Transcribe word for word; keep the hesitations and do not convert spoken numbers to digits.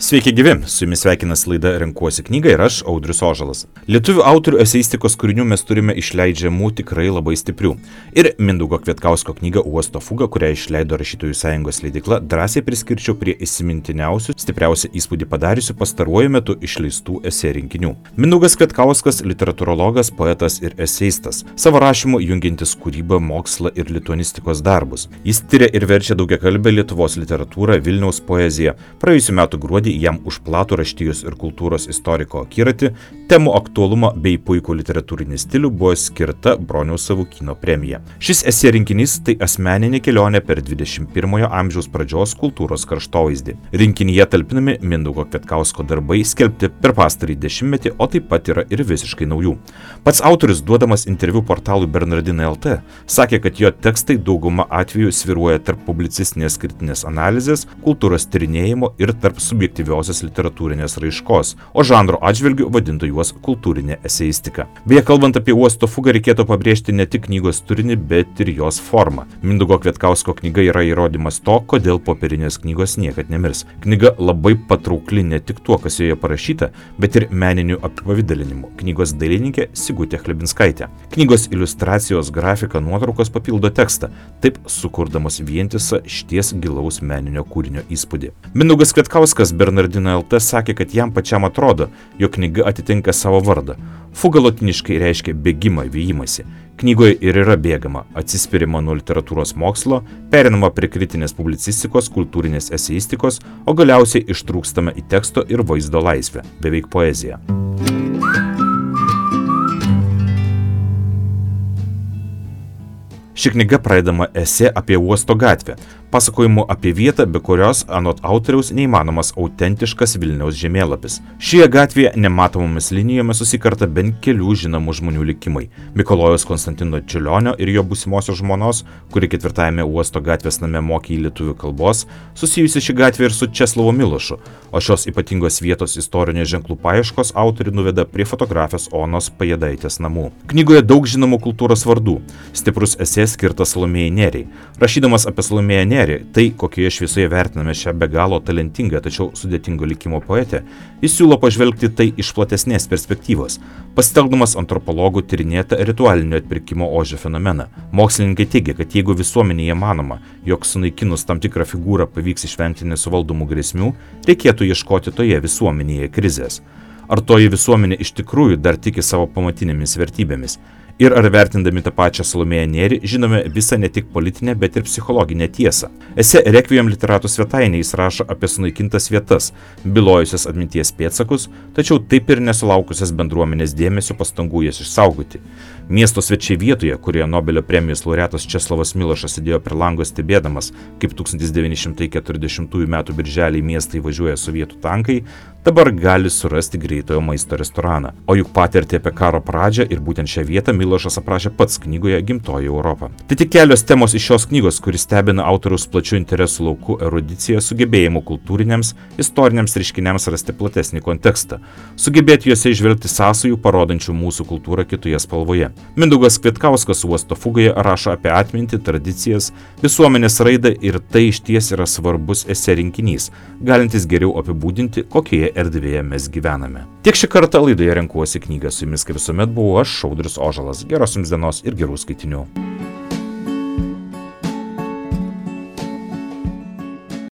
Sveiki gyvi, su jumis sveikinas laida Renkuosi knygą ir aš, Audrius Ožalas. Lietuvių autorių eseistikos kūrinių mes turime išleidžiamų tikrai labai stiprių. Ir Mindaugo Kvietkausko knygą Uosto fuga, kurią išleido Rašytojų sąjungos leidykla, drąsiai priskirčiau prie įsimintiniausių, stipriausią įspūdį padariusių pastaruoju metu išleistų esė rinkinių. Mindaugas Kvietkauskas – literatūrologas, poetas ir eseistas, savo rašymu jungiantis kūrybą, mokslą ir lituanistikos darbus. Jis tyria ir verčia daugiakalbę Lietuvos literatūrą, Vilniaus poeziją. Praėjusiu metu gruodį jam už platų raštijos ir kultūros istoriko akiratį, temų aktualumą bei puikų literatūrinį stilių buvo skirta Broniaus Savukyno premija. Šis esė rinkinys tai asmeninė kelionė per dvidešimt pirmojo amžiaus pradžios kultūros kraštovaizdį. Rinkinyje talpinami Mindaugo Kvietkausko darbai skelbti per pastarąjį dešimtmetį, o taip pat yra ir visiškai naujų. Pats autorius, duodamas interviu portalui Bernardinai L T, sakė, kad jo tekstai dauguma atvejų svyruoja tarp publicistinės kritinės analizės, kultūros tyrinėjimo ir tarp subjektyviosios literatūrinės raiškos, o žanro atžvilgiu vadintų juos kultūrinė eseistika. Beje, kalbant apie Uosto fugą, reikėtų pabrėžti ne tik knygos turinį, bet ir jos formą. Mindaugo Kvietkausko knyga yra įrodymas to, kodėl popierinės knygos niekad nemirs. Knyga labai patraukli ne tik tuo, kas joje parašyta, bet ir meniniu apipavidalinimu. Knygos dailininkė Sigutė Chlebinskaitė. Knygos iliustracijos, grafika, nuotraukos papildo tekstą, taip sukurdamos vientisą šties gilaus meninio kūrinio įspūdį. Mindaugas Kvietkauskas Bernardinai L T sakė, kad jam pačiam atrodo, jog knyga atitinka savo vardą. Fuga lotiniškai reiškia bėgimą, vijimąsi. Knygoje ir yra bėgama, atsispirima nuo literatūros mokslo, perinama prie kritinės publicistikos, kultūrinės eseistikos, o galiausiai ištrūkstama į teksto ir vaizdo laisvę, beveik poeziją. Ši knyga pradedama esė apie Uosto gatvę, pasakojimu apie vietą, be kurios, anot autoriaus, neįmanomas autentiškas Vilniaus žemėlapis. Šioje gatvėje nematomomis linijomis susikarta bent kelių žinomų žmonių likimai. Mikalojaus Konstantino Čiurlionio ir jo būsimosios žmonos, kuri ketvirtajame Uosto gatvės name mokė į lietuvių kalbos, susijusi ši gatvė ir su Česlovo Milošu, o šios ypatingos vietos istorinės ženklų paieškos autorių nuveda prie fotografės Onos Pajėdaitės namų. Knygoje daug žinomų kultūros vardų. Stiprus esė skirtas Salomėjai Nėriai. Rašydamas apie Salomėją Nėrį, tai, kokioje šviesoje vertiname šią be galo talentingą, tačiau sudėtingo likimo poetę, jis siūlo pažvelgti tai iš platesnės perspektyvos, pasitelkdamas antropologų tyrinėtą ritualinio atpirkimo ožio fenomeną. Mokslininkai teigia, kad jeigu visuomenėje manoma, jog sunaikinus tam tikrą figūrą pavyks išvengti nesuvaldomų grėsmių, reikėtų ieškoti toje visuomenėje krizės. Ar toji visuomenė iš tikrųjų dar tiki savo pamatinėmis vertybėmis? Ir ar vertindami tą pačią Salomėją Nėrį žinome visą ne tik politinę, bet ir psichologinę tiesą. Esė Requiem literatų svetainėje jis rašo apie sunaikintas vietas, bylojusias atminties pėdsakus, tačiau taip ir nesulaukusias bendruomenės dėmesio pastangų jas išsaugoti. Miesto svečiai vietoje, kurioje Nobelio premijos laureatas Česlovas Milošas sėdėjo prie lango stebėdamas, kaip tūkstantis devyni šimtai keturiasdešimtųjų metų birželį į miestą įvažiuoja sovietų tankai, dabar gali surasti greitojo maisto restoraną. O juk patirtį apie karo pradžią ir būtent šią vietą Milošas aprašė pats knygoje Gimtoji Europa. Tai tik kelios temos iš šios knygos, kuris stebina autoriaus plačių interesų laukų erudicija, sugebėjimu kultūriniams, istoriniams reiškiniams rasti platesnį kontekstą, sugebėti juose įžvelgti sąsajų, parodančių mūsų kultūrą kitoje spalvoje. Mindaugas Kvietkauskas Uosto fugoje rašo apie atmintį, tradicijas, visuomenės raidą ir tai išties yra svarbus esė rinkinys, galintis geriau apibūdinti, kokioje erdvėje mes gyvename. Tiek šį kartą laidoje Renkuosi knygą, su jumis kaip visuomet buvau aš, Audrius Ožalas. Geros jums dienos ir gerų skaitinių.